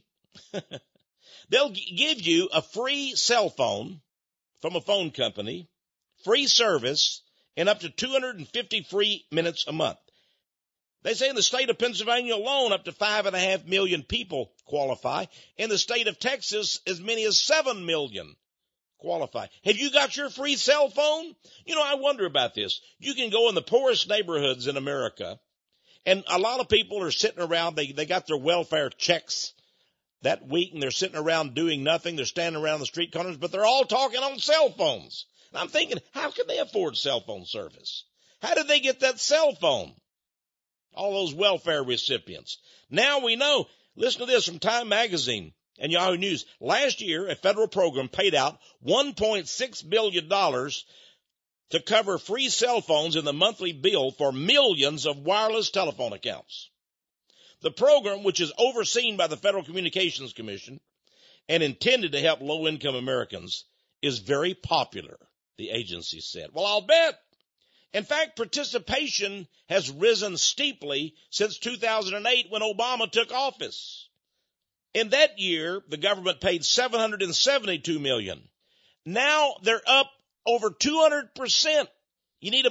they'll g- give you a free cell phone from a phone company, free service, and up to two hundred fifty free minutes a month. They say in the state of Pennsylvania alone, up to five and a half million people qualify. In the state of Texas, as many as seven million qualify. Have you got your free cell phone? You know, I wonder about this. You can go in the poorest neighborhoods in America, and a lot of people are sitting around. They, they got their welfare checks that week, and they're sitting around doing nothing. They're standing around the street corners, but they're all talking on cell phones. And I'm thinking, how can they afford cell phone service? How did they get that cell phone? All those welfare recipients. Now we know. Listen to this from Time Magazine and Yahoo News. Last year, a federal program paid out one point six billion dollars to cover free cell phones in the monthly bill for millions of wireless telephone accounts. The program, which is overseen by the Federal Communications Commission and intended to help low-income Americans, is very popular, the agency said. Well, I'll bet. In fact, participation has risen steeply since two thousand eight when Obama took office. In that year, the government paid seven hundred seventy-two million dollars. Now they're up over two hundred percent. You need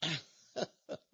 a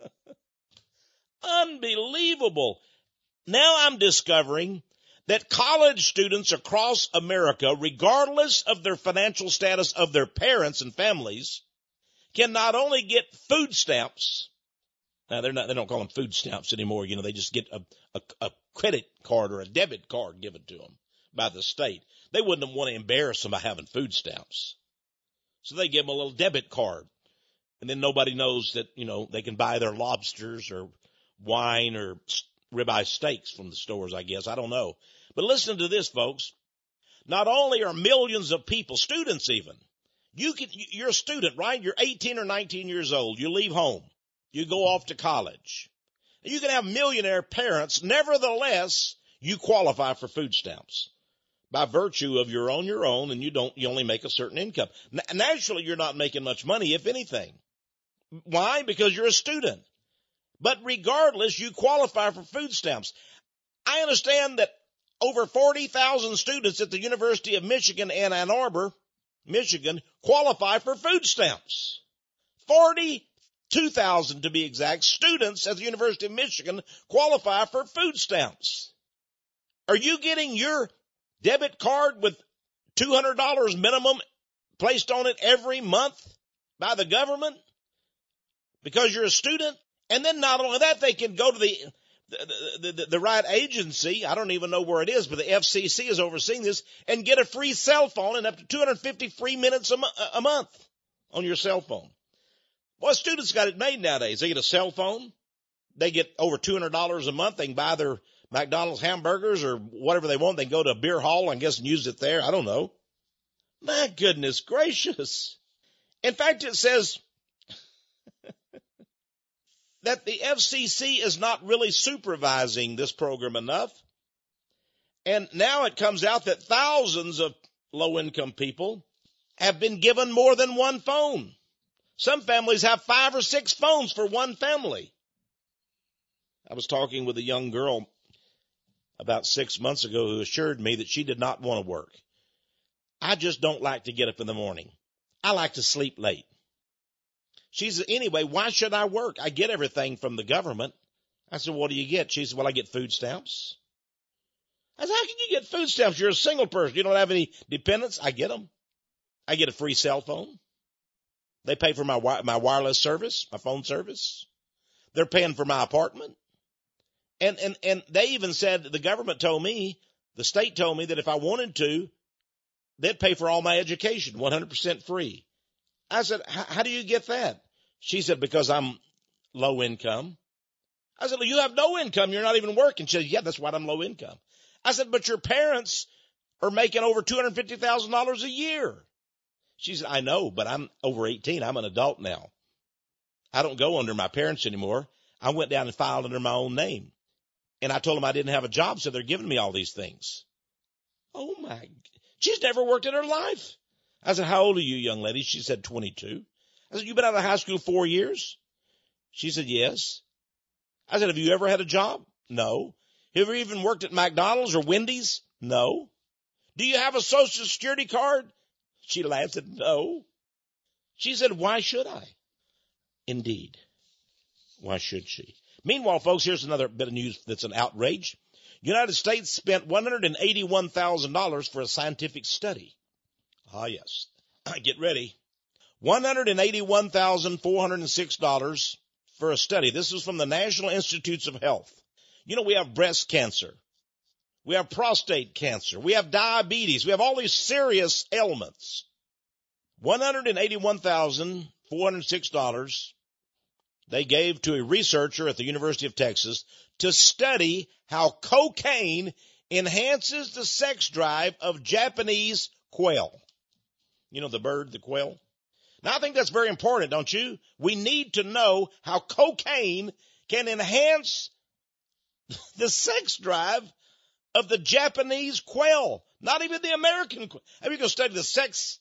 unbelievable. Now I'm discovering that college students across America, regardless of their financial status of their parents and families, can not only get food stamps. Now they're not, they don't call them food stamps anymore. You know, they just get a, a, a credit card or a debit card given to them by the state. They wouldn't want to embarrass them by having food stamps. So they give them a little debit card. And then nobody knows that, you know, they can buy their lobsters or wine or ribeye steaks from the stores, I guess. I don't know. But listen to this, folks. Not only are millions of people, students even, you can, you're a student, right? You're eighteen or nineteen years old. You leave home. You go off to college. You can have millionaire parents. Nevertheless, you qualify for food stamps by virtue of you're on your own and you don't, you only make a certain income. Naturally, you're not making much money, if anything. Why? Because you're a student. But regardless, you qualify for food stamps. I understand that over forty thousand students at the University of Michigan in Ann Arbor, Michigan, qualify for food stamps. forty-two thousand to be exact students at the University of Michigan qualify for food stamps. Are you getting your debit card with two hundred dollars minimum placed on it every month by the government because you're a student? And then not only that, they can go to the The, the, the right agency, I don't even know where it is, but the F C C is overseeing this, and get a free cell phone and up to two hundred fifty free minutes a, mo- a month on your cell phone. Well, students got it made nowadays. They get a cell phone. They get over two hundred dollars a month. They can buy their McDonald's hamburgers or whatever they want. They can go to a beer hall, I guess, and use it there. I don't know. My goodness gracious. In fact, it says that the F C C is not really supervising this program enough. And now it comes out that thousands of low-income people have been given more than one phone. Some families have five or six phones for one family. I was talking with a young girl about six months ago who assured me that she did not want to work. I just don't like to get up in the morning. I like to sleep late. She said, anyway, why should I work? I get everything from the government. I said, what do you get? She said, well, I get food stamps. I said, how can you get food stamps? You're a single person. You don't have any dependents. I get them. I get a free cell phone. They pay for my my wireless service, my phone service. They're paying for my apartment. And, and, and they even said, the government told me, the state told me that if I wanted to, they'd pay for all my education, one hundred percent free. I said, how do you get that? She said, because I'm low income. I said, well, you have no income. You're not even working. She said, yeah, that's why I'm low income. I said, but your parents are making over two hundred fifty thousand dollars a year. She said, I know, but I'm over eighteen. I'm an adult now. I don't go under my parents anymore. I went down and filed under my own name. And I told them I didn't have a job, so they're giving me all these things. Oh, my. She's never worked in her life. I said, how old are you, young lady? She said, twenty-two. I said, you've been out of high school four years? She said, yes. I said, have you ever had a job? No. Have you even worked at McDonald's or Wendy's? No. Do you have a Social Security card? She laughed and said, no. She said, why should I? Indeed. Why should she? Meanwhile, folks, here's another bit of news that's an outrage. United States spent one hundred eighty-one thousand dollars for a scientific study. Ah, yes. Get ready. one hundred eighty-one thousand four hundred six dollars for a study. This is from the National Institutes of Health. You know, we have breast cancer. We have prostate cancer. We have diabetes. We have all these serious ailments. one hundred eighty-one thousand four hundred six dollars they gave to a researcher at the University of Texas to study how cocaine enhances the sex drive of Japanese quail. You know, the bird, the quail. Now, I think that's very important, don't you? We need to know how cocaine can enhance the sex drive of the Japanese quail, not even the American quail. If you're going to study the sex,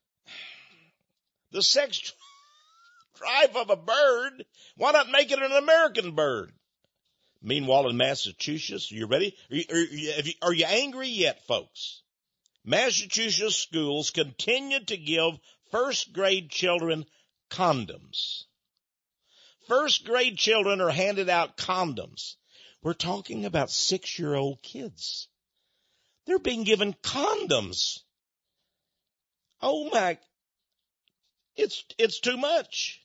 the sex drive of a bird, why not make it an American bird? Meanwhile, in Massachusetts, are you ready? Are you, are you, are you angry yet, folks? Massachusetts schools continue to give first grade children condoms. First grade children are handed out condoms. We're talking about six-year-old kids. They're being given condoms. Oh my, it's, it's too much.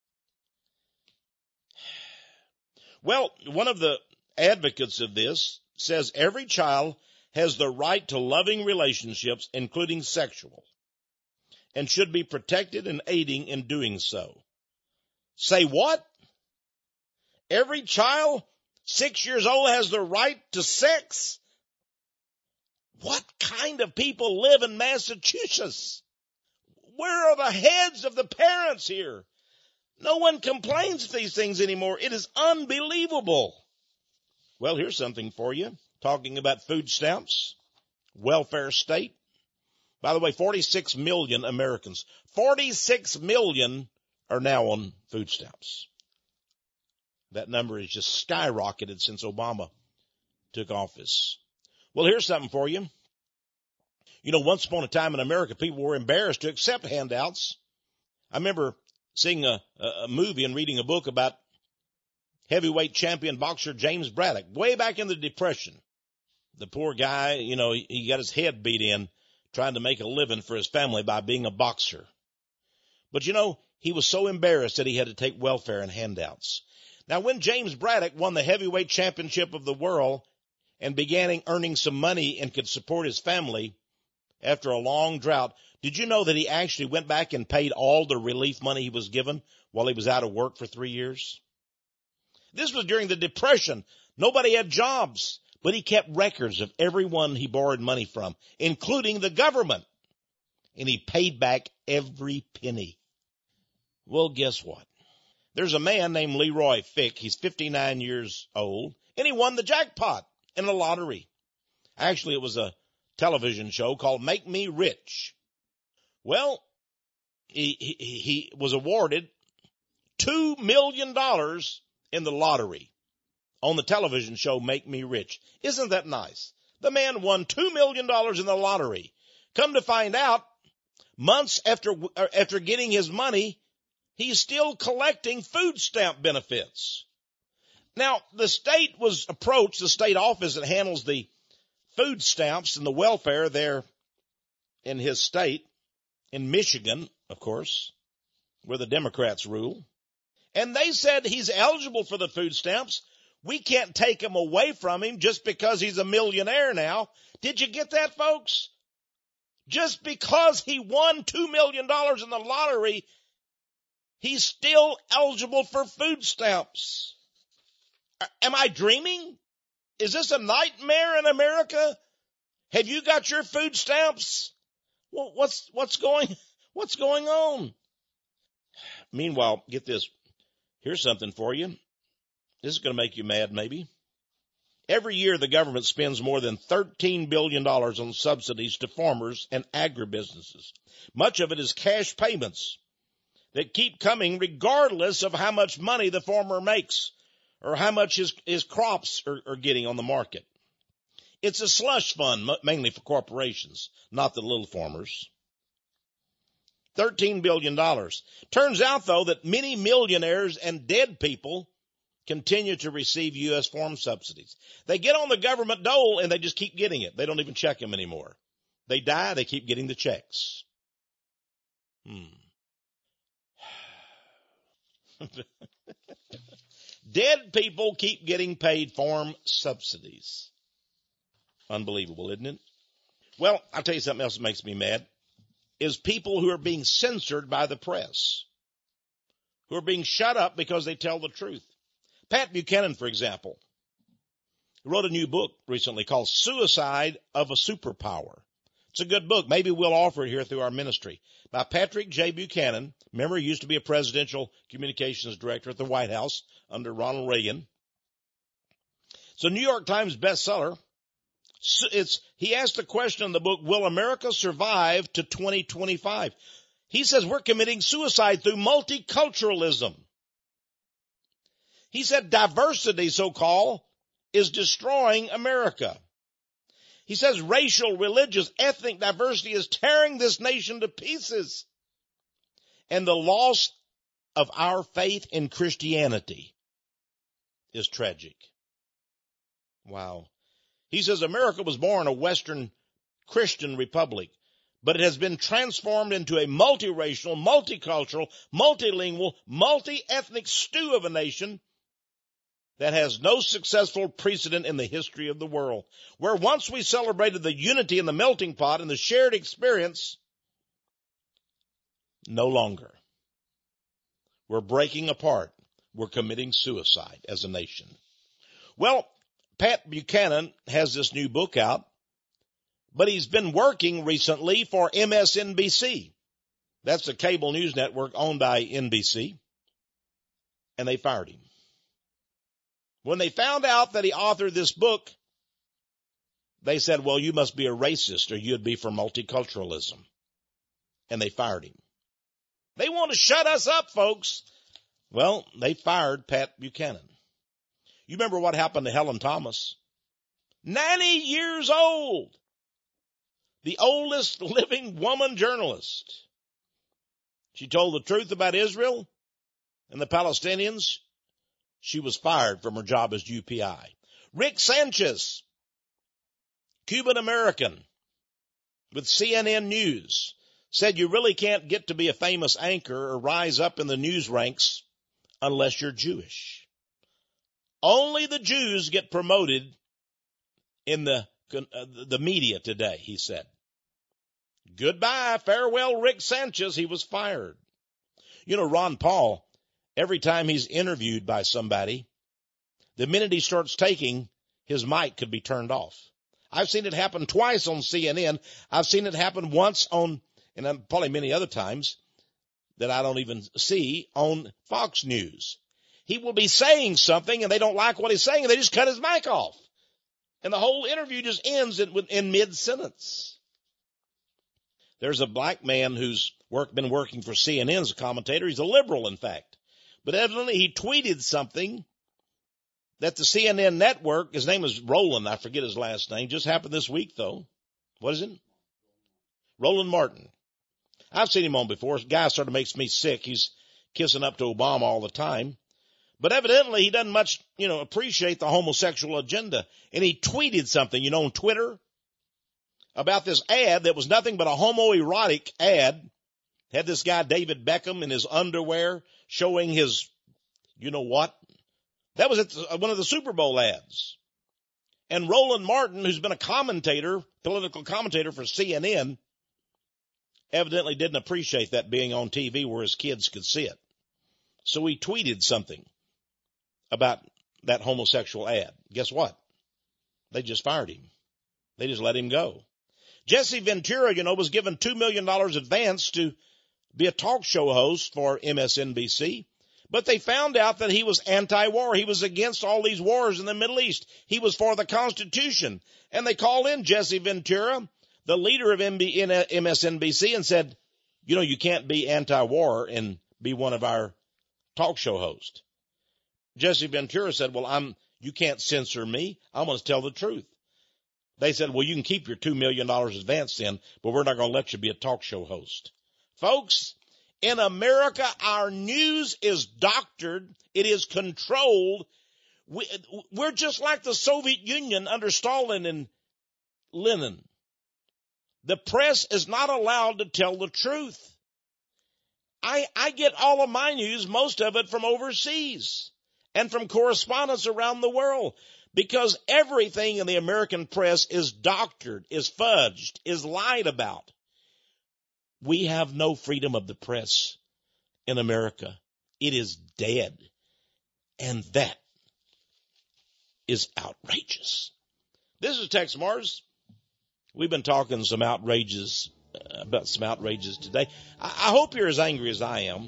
Well, one of the advocates of this says every child has the right to loving relationships, including sexual, and should be protected and aiding in doing so. Say what? Every child six years old has the right to sex? What kind of people live in Massachusetts? Where are the heads of the parents here? No one complains of these things anymore. It is unbelievable. Well, here's something for you. Talking about food stamps, welfare state. By the way, forty-six million Americans, forty-six million are now on food stamps. That number has just skyrocketed since Obama took office. Well, here's something for you. You know, once upon a time in America, people were embarrassed to accept handouts. I remember seeing a, a movie and reading a book about heavyweight champion boxer James Braddock, way back in the Depression. The poor guy, you know, he, he got his head beat in trying to make a living for his family by being a boxer. But, you know, he was so embarrassed that he had to take welfare and handouts. Now, when James Braddock won the heavyweight championship of the world and began earning some money and could support his family after a long drought, did you know that he actually went back and paid all the relief money he was given while he was out of work for three years? This was during the Depression. Nobody had jobs, but he kept records of everyone he borrowed money from, including the government, and he paid back every penny. Well, guess what? There's a man named Leroy Fick. He's fifty-nine years old, and he won the jackpot in a lottery. Actually, it was a television show called Make Me Rich. Well, he, he, he was awarded two million dollars in the lottery on the television show Make Me Rich. Isn't that nice? The man won two million dollars in the lottery. Come to find out, months after, after getting his money, he's still collecting food stamp benefits. Now, the state was approached, the state office that handles the food stamps and the welfare there in his state, in Michigan, of course, where the Democrats rule. And they said he's eligible for the food stamps. We can't take them away from him just because he's a millionaire now. Did you get that, folks? Just because he won two million dollars in the lottery, he's still eligible for food stamps. Am I dreaming? Is this a nightmare in America? Have you got your food stamps? Well, what's, what's going, what's going on? Meanwhile, get this. Here's something for you. This is going to make you mad, maybe. Every year, the government spends more than thirteen billion dollars on subsidies to farmers and agribusinesses. Much of it is cash payments that keep coming regardless of how much money the farmer makes or how much his, his crops are, are getting on the market. It's a slush fund, mainly for corporations, not the little farmers. thirteen billion dollars. Turns out, though, that many millionaires and dead people continue to receive U S farm subsidies. They get on the government dole and they just keep getting it. They don't even check them anymore. They die, they keep getting the checks. Hmm. Dead people keep getting paid farm subsidies. Unbelievable, isn't it? Well, I'll tell you something else that makes me mad, is people who are being censored by the press, who are being shut up because they tell the truth. Pat Buchanan, for example, wrote a new book recently called Suicide of a Superpower. It's a good book. Maybe we'll offer it here through our ministry. By Patrick J. Buchanan. Remember, he used to be a presidential communications director at the White House under Ronald Reagan. It's a New York Times bestseller. It's, he asked the question in the book, will America survive to twenty twenty-five? He says we're committing suicide through multiculturalism. He said diversity, so-called, is destroying America. He says racial, religious, ethnic diversity is tearing this nation to pieces. And the loss of our faith in Christianity is tragic. Wow. He says America was born a Western Christian republic, but it has been transformed into a multiracial, multicultural, multilingual, multi-ethnic stew of a nation that has no successful precedent in the history of the world. Where once we celebrated the unity in the melting pot and the shared experience, no longer. We're breaking apart. We're committing suicide as a nation. Well, Pat Buchanan has this new book out, but he's been working recently for M S N B C. That's the cable news network owned by N B C. And they fired him. When they found out that he authored this book, they said, well, you must be a racist or you'd be for multiculturalism. And they fired him. They want to shut us up, folks. Well, they fired Pat Buchanan. You remember what happened to Helen Thomas? ninety years old. The oldest living woman journalist. She told the truth about Israel and the Palestinians. She was fired from her job as U P I. Rick Sanchez, Cuban American with C N N News, said you really can't get to be a famous anchor or rise up in the news ranks unless you're Jewish. Only the Jews get promoted in the, uh, the media today, he said. Goodbye, farewell, Rick Sanchez. He was fired. You know, Ron Paul, every time he's interviewed by somebody, the minute he starts taking, his mic could be turned off. I've seen it happen twice on C N N. I've seen it happen once on, and probably many other times that I don't even see, on Fox News. He will be saying something and they don't like what he's saying and they just cut his mic off. And the whole interview just ends in, in mid-sentence. There's a black man who's work, been working for C N N as a commentator. He's a liberal, in fact. But evidently he tweeted something that the C N N network, his name is Roland, I forget his last name, just happened this week, though. What is it? Roland Martin. I've seen him on before. The guy sort of makes me sick. He's kissing up to Obama all the time. But evidently he doesn't much, you know, appreciate the homosexual agenda. And he tweeted something, you know, on Twitter about this ad that was nothing but a homoerotic ad. Had this guy David Beckham in his underwear showing his, you know what? That was at one of the Super Bowl ads. And Roland Martin, who's been a commentator, political commentator for C N N, evidently didn't appreciate that being on T V where his kids could see it. So he tweeted something about that homosexual ad. Guess what? They just fired him. They just let him go. Jesse Ventura, you know, was given two million dollars advance to be a talk show host for M S N B C. But they found out that he was anti-war. He was against all these wars in the Middle East. He was for the Constitution. And they called in Jesse Ventura, the leader of M S N B C, and said, you know, you can't be anti-war and be one of our talk show hosts. Jesse Ventura said, well, I'm, you can't censor me. I'm going to tell the truth. They said, well, you can keep your two million dollars advance then, but we're not going to let you be a talk show host. Folks, in America, our news is doctored. It is controlled. We, we're just like the Soviet Union under Stalin and Lenin. The press is not allowed to tell the truth. I, I get all of my news, most of it from overseas and from correspondents around the world, because everything in the American press is doctored, is fudged, is lied about. We have no freedom of the press in America. It is dead. And that is outrageous. This is Tex Mars. We've been talking some outrages, uh, about some outrages today. I, I hope you're as angry as I am.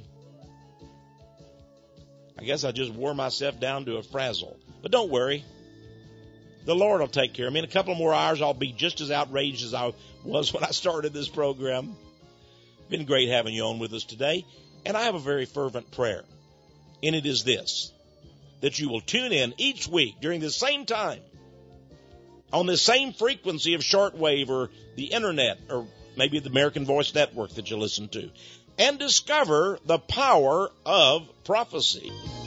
I guess I just wore myself down to a frazzle. But don't worry. The Lord will take care of me. In a couple more hours, I'll be just as outraged as I was when I started this program. Been great having you on with us today. And I have a very fervent prayer. And it is this, that you will tune in each week during the same time on the same frequency of shortwave or the internet or maybe the American Voice Network that you listen to, and discover the power of prophecy.